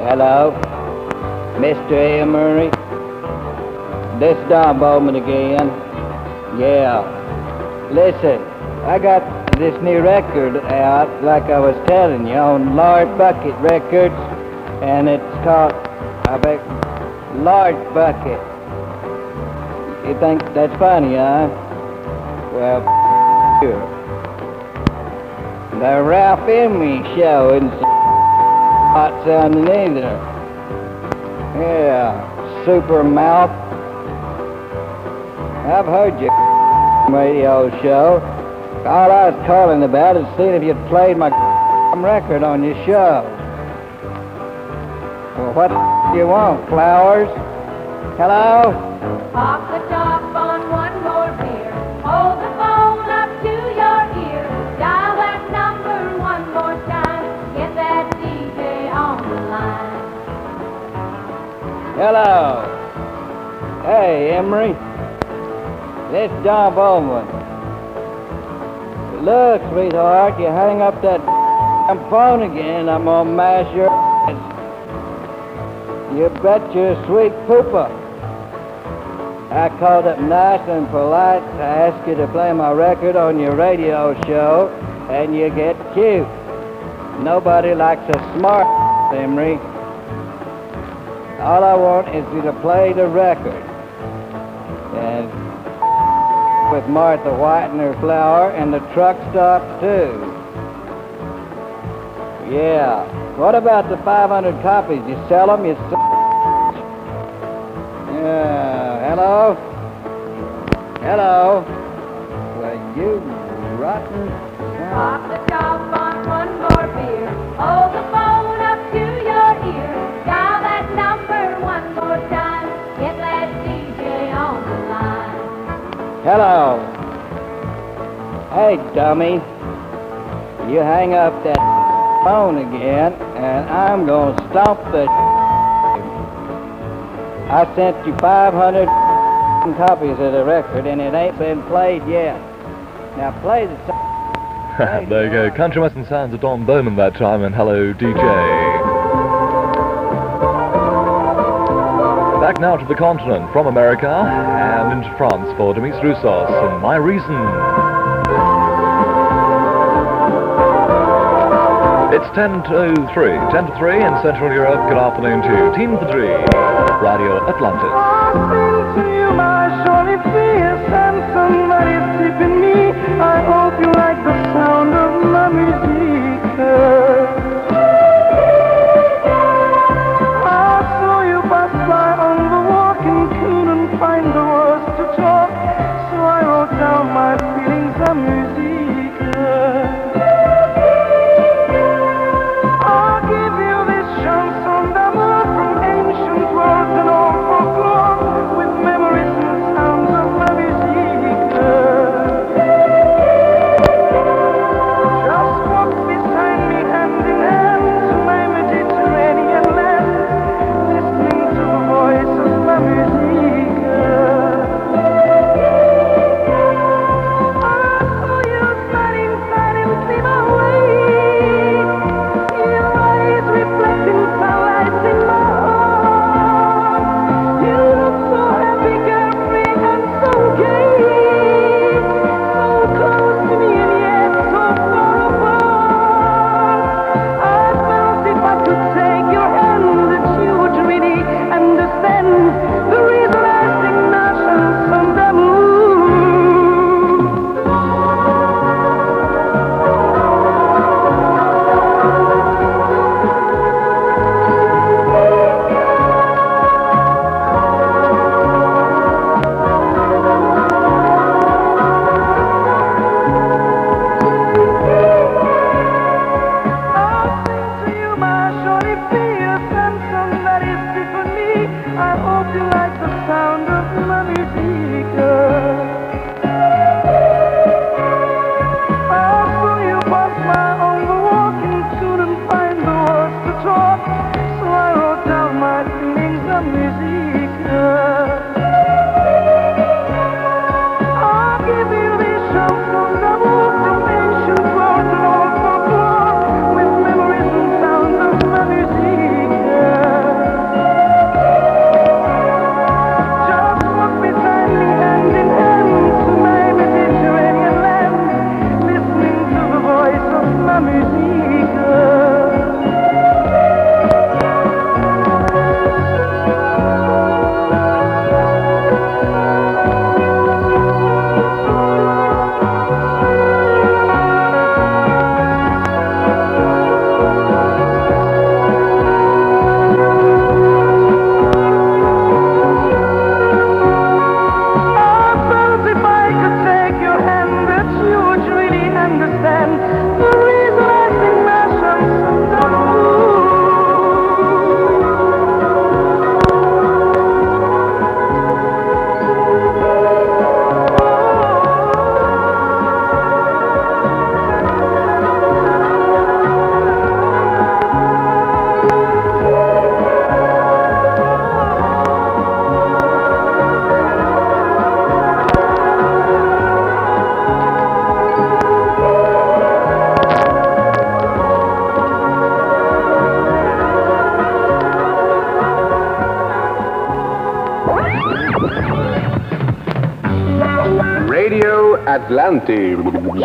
Hello, Mr. Emery. This is Don Bowman again. Yeah. Listen, I got this new record out, like I was telling you, on Large Bucket Records, and it's called, Large Bucket. You think that's funny, huh? Well, sure. The Ralph Emery Show isn't so hot sounding either. Yeah, super mouth. I've heard your radio show. All I was calling about is seeing if you'd played my record on your show. Well, what do you want, flowers? Hello? Pop the top on one more beer. Hold the phone up to your ear. Dial that number one more time. Get that DJ on the line. Hello. Hey, Emery. This is Don Bowman. Look, sweetheart, you hang up that phone again, I'm gonna mash your ass. You bet you're a sweet pooper. I called up nice and polite to ask you to play my record on your radio show, and you get cute. Nobody likes a smart Emery. All I want is you to play the record. And with Martha White and her flower, and the truck stop too. Yeah. What about the 500 copies? You sell them, you sell. Yeah. Hello? Hello? Well, you rotten. Pop the top on one more beer. Hold the phone up to your ear. Dial that number one more time. Get that DJ on the line. Hello. Hey, dummy. You hang up that phone again, and I'm gonna stomp the. I sent you 500 copies of the record, and it ain't been played yet. Now play the song. There you go, Country Western Sounds of Don Bowman that time, and hello, DJ. Back now to the continent, from America and into France for Demis Roussos and My Reason. It's 10 to 3 in Central Europe. Good afternoon to Team for 3, Radio Atlantis. I sing to you my surely fierce and somebody's sleeping me. I hope you like the sound of my music. I saw you pass by on the walk and couldn't find the words to talk, so I wrote down my feelings on music. I'll give you this chanson d'amour from ancient words and old folklore, with memories and sounds of my music. Atlantic.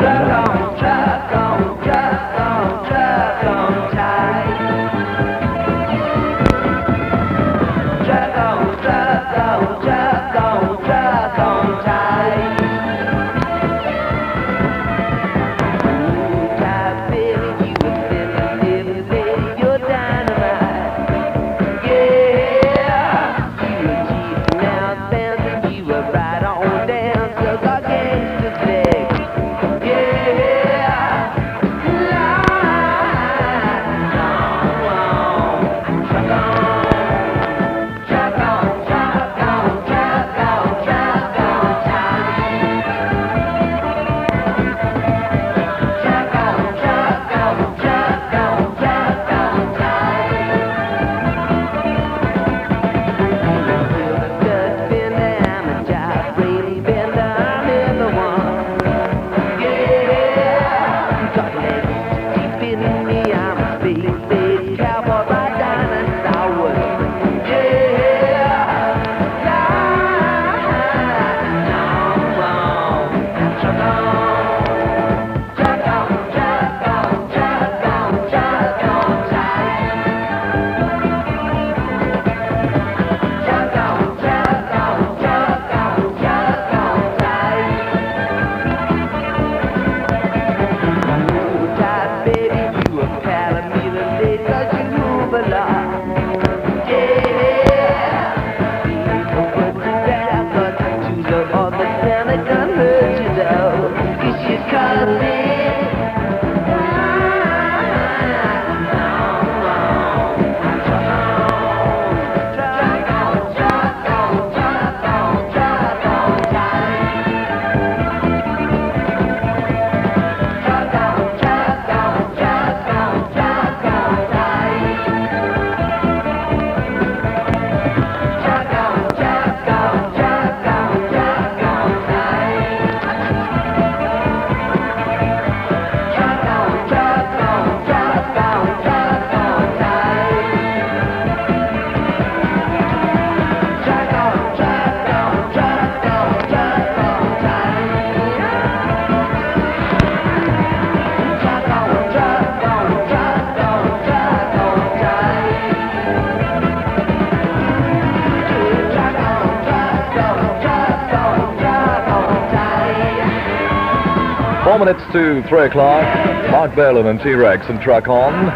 Minutes to 3 o'clock. Mark Bolan and T-Rex and Truck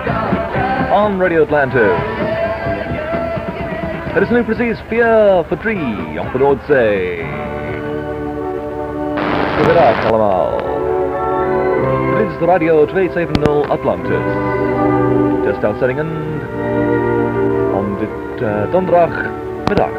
on Radio Atlantis. Het is nu precies 4 voor 3 op de Noordzee. Goedemiddag allemaal. Dit is de Radio 270 Atlantis. Testuitzendingen op dit donderdagmiddag.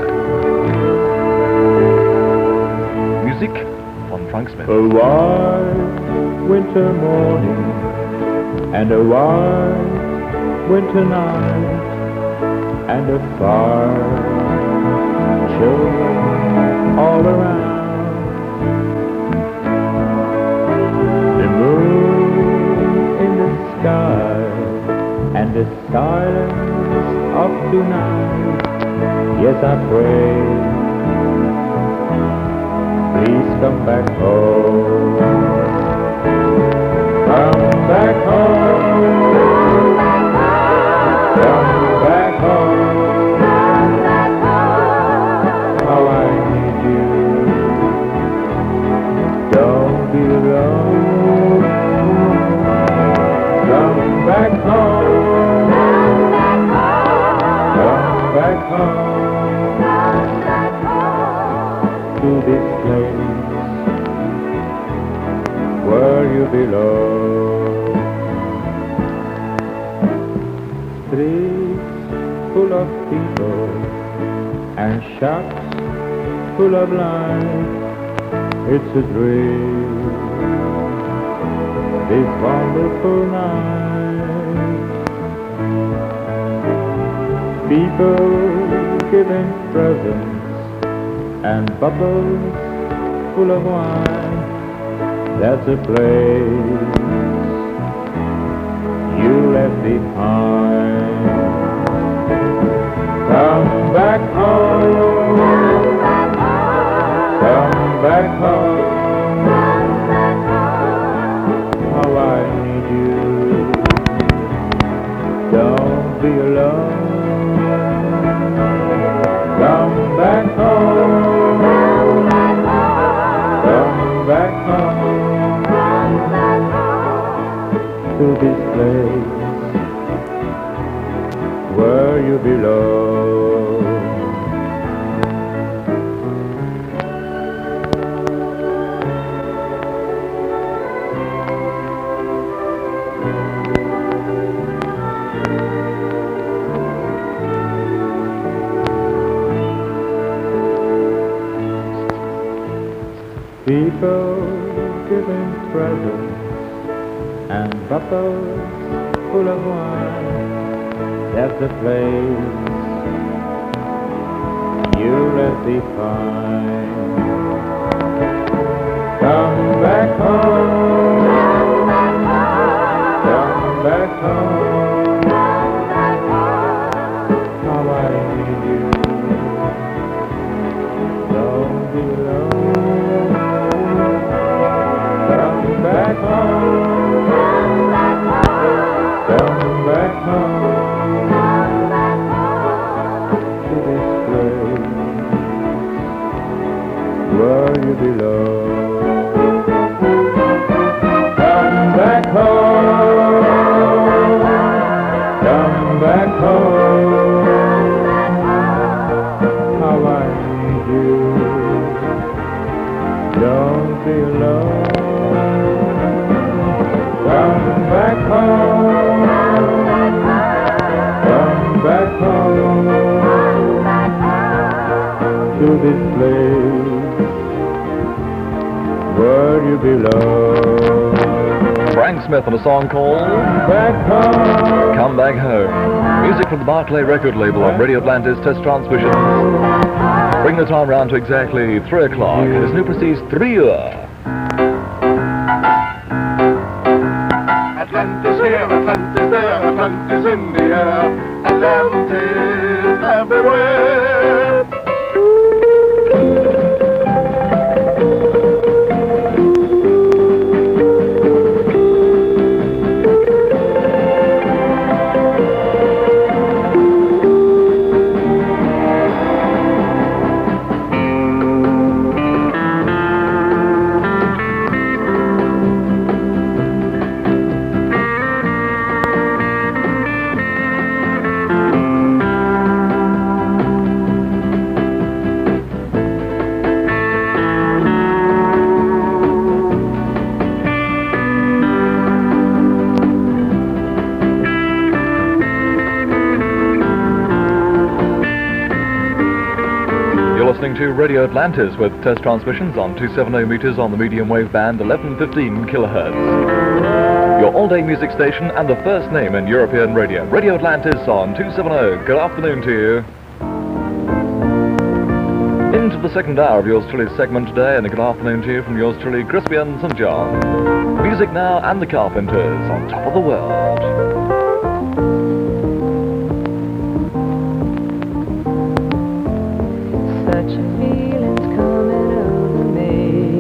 Muziek van Frank Smith. A white winter morning and a white winter night and a fire children all around. The moon in the sky and the silence of tonight. Yes, I pray, please come back home. Come back home. Come back home. How I need you. Don't be alone. Come back home. Come back home. To this place where you belong. Streets full of people and shops full of life. It's a dream, this wonderful night. People giving presents and bubbles full of wine. That's a place you left behind. Come back home. Come back home. need you. Don't be alone. Come back home. Come back home. To this place where you belong. People giving presents and bottles full of wine. That's the place you'll define. Come back home. Come back home. How I need you. Don't be alone. Come back home. Come back home. To this place where you belong. Come back home. Come back home. How I need you. Don't be alone. Come back home. Come back home. To this place where you belong. Frank Smith on a song called Back home. Come Back Home. Music from the Barclay record label on Radio Atlantis Test Transmissions. Bring the time round to exactly 3 o'clock. It is nu precies 3 uur. Atlantis here, Atlantis there, Atlantis in the air, Atlantis everywhere. Listening to Radio Atlantis with test transmissions on 270 meters on the medium wave band, 1115 kilohertz. Your all-day music station and the first name in European radio. Radio Atlantis on 270. Good afternoon to you. Into the second hour of yours truly segment today, and a good afternoon to you from yours truly, Crispian St. John. Music now and the Carpenters on Top of the World. Such a feeling's coming over me.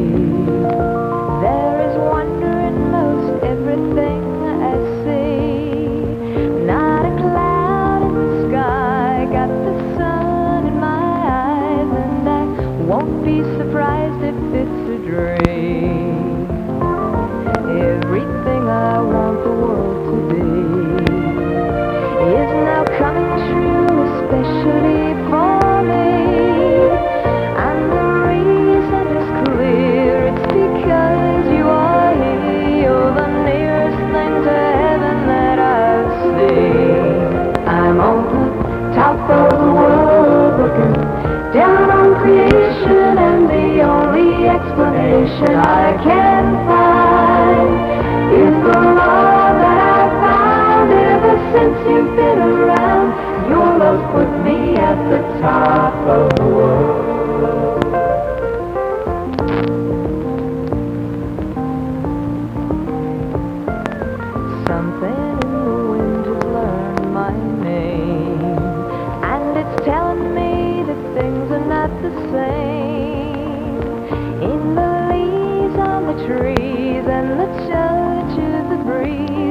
There is wonder in most everything I see. Not a cloud in the sky, got the sun in my eyes, and I won't be surprised if it's a dream. Everything I want the world to be is now coming true, especially for me. Creation, and the only explanation I can find is the love that I've found ever since you've been around. Your love put me at the top of the world. Something in the wind has learned my name, and it's telling me things are not the same. In the leaves on the trees and the touch of the breeze,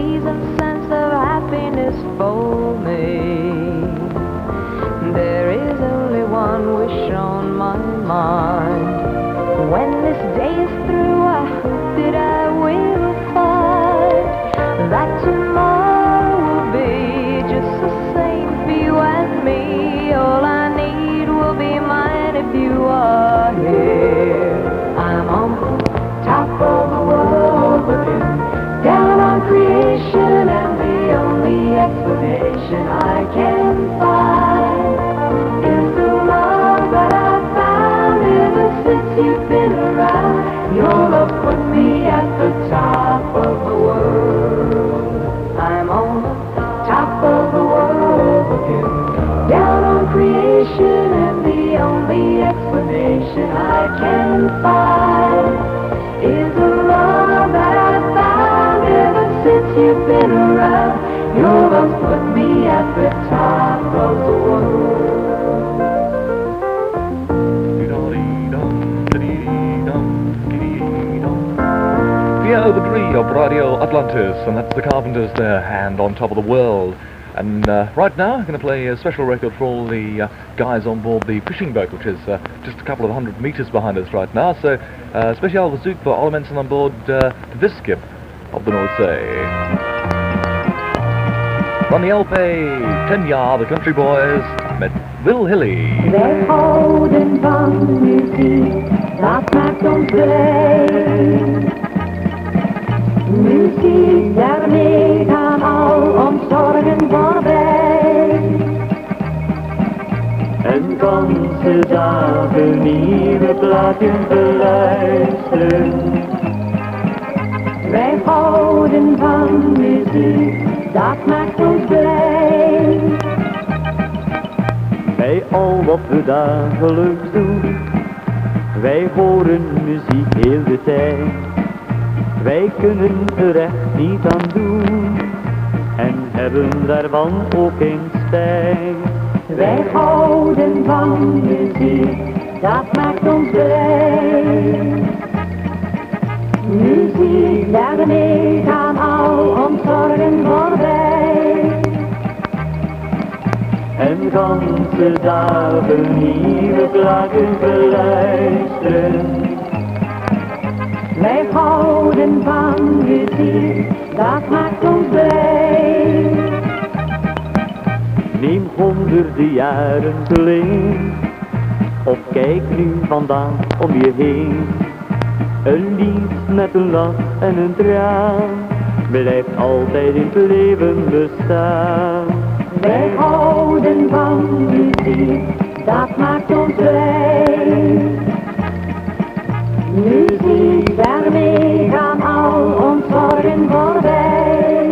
reason, sense of happiness for me. There is only one wish on my mind. When this day is through, I hope that I will find that tomorrow will be just the same for you and me. All I need will be mine if you are here. I'm on the top of the world looking down on creation, and the only explanation I can find is the love that I found ever since you've been around. Your love put me at the top of the world. I'm on the top of the world looking down on creation, and the only explanation I can find is the love that I found ever since you've been around. Your love put me at the top of the world. Feel the Tree of Radio Atlantis, and that's the Carpenters there, Hand on Top of the World. And right now I'm going to play a special record for all the guys on board the fishing boat, which is just a couple of 100 meters behind us right now. So special bezoek voor alle mensen aan boord de visskip op de Noordzee. Van de LP 10 jaar, The Country Boys met Will Hilly. Wij houden van muziek, dat maakt ons blij. Muziek, daarmee gaan al ons zorgen voorbij. En ganse dagen nieuwe plaatjes beluisteren. Wij houden van muziek, dat maakt ons blij. Bij al wat we dagelijks doen, wij horen muziek heel de tijd. Wij kunnen er echt niet aan doen, en hebben daarvan ook geen spijt. Wij houden van muziek, dat maakt ons blij. Muziek, daarmee gaan al ons zorgen voorbij. En ganse dagen nieuwe plaatjes beluisteren. Wij houden van muziek, dat maakt ons blij. Neem honderden jaren geleden, of kijk nu vandaag om je heen. Een lied met een lach en een traan, blijft altijd in het leven bestaan. Wij houden van muziek, dat maakt ons blij. Muziek, daarmee gaan al ons zorgen voorbij.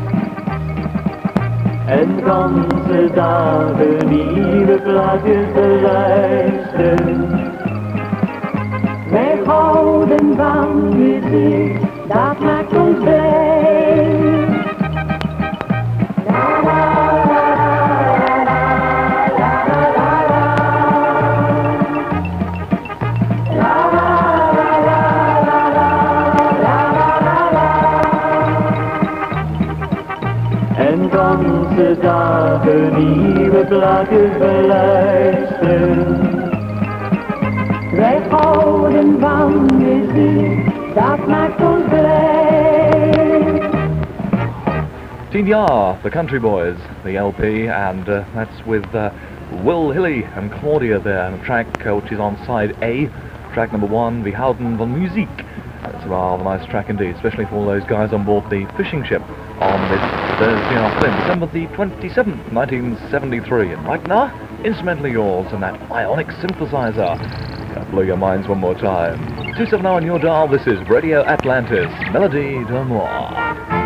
En ganse dagen nieuwe plaatjes beluisteren. Wij houden van muziek, dat maakt ons blij. La, la, la, la, la, la, la, la, la. En ganse dagen nieuwe plaatjes beluisteren. Wij houden van muziek, dat maakt ons blij. 10 jaar, The Country Boys, the LP, and that's with Will Hilly and Claudia there, and a track which is on side A, track number 1, We Houden van Muziek. It's a rather nice track indeed, especially for all those guys on board the fishing ship on this Thursday afternoon, December the 27th, 1973. And right now, instrumentally yours and that ionic synthesizer. Blow your minds one more time. 270 on your dial, this is Radio Atlantis, Melody d'Amour.